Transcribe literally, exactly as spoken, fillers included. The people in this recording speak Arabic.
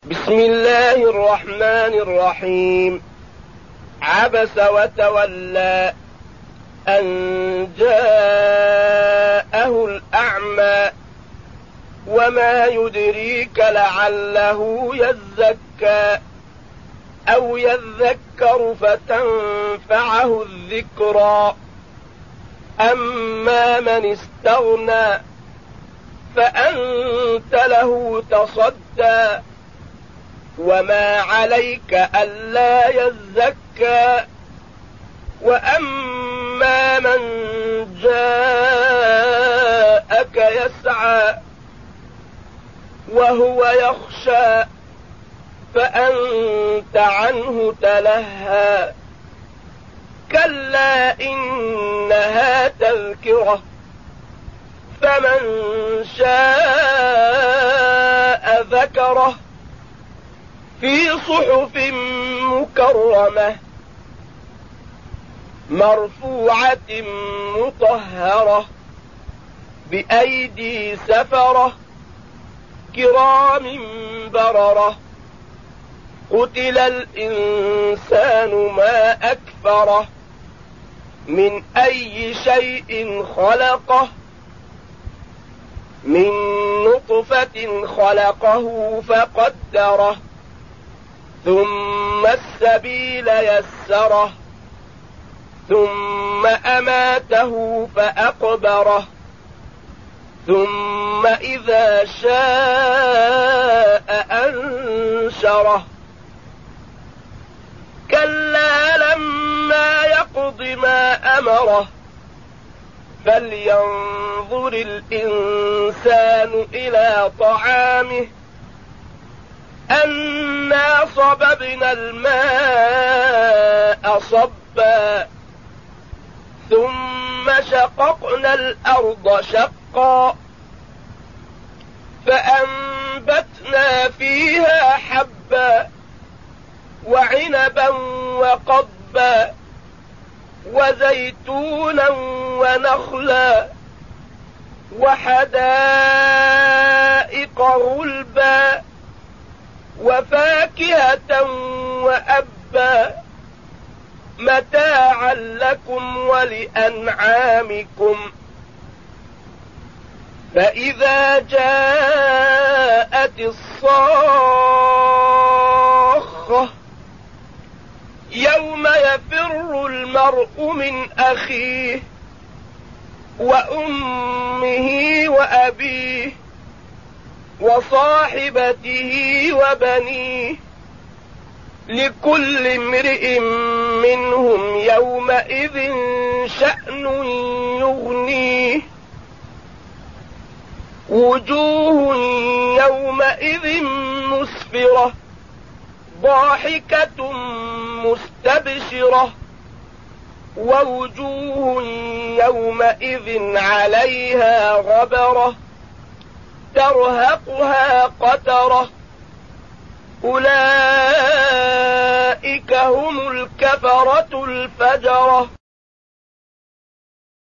بسم الله الرحمن الرحيم. عبس وتولى أن جاءه الأعمى وما يدريك لعله يزكى أو يذكر فتنفعه الذكرى أما من استغنى فأنت له تصدى وما عليك ألا يزكى وأما من جاءك يسعى وهو يخشى فأنت عنه تلهى كلا إنها تذكرة فمن شاء ذكره في صحف مكرمة مرفوعة مطهرة بأيدي سفرة كرام بررة قتل الإنسان ما أكفره من أي شيء خلقه من نطفة خلقه فقدره ثم السبيل يسره ثم أماته فأقبره ثم إذا شاء أنشره كلا لما يقض ما أمره فلينظر الإنسان إلى طعامه أنا صببنا الماء صبا ثم شققنا الأرض شقا فأنبتنا فيها حبا وعنبا وقضبا وزيتونا ونخلا وحدائق غلبا وفاكهة وأبا متاعا لكم ولأنعامكم فإذا جاءت الصاخة يوم يفر المرء من أخيه وأمه وأبيه وصاحبته وبنيه لكل امرئ منهم يومئذ شأن يغنيه وجوه يومئذ مسفرة ضاحكة مستبشرة ووجوه يومئذ عليها غبرة ترهقها قترة أولئك هم الكفرة الفجرة.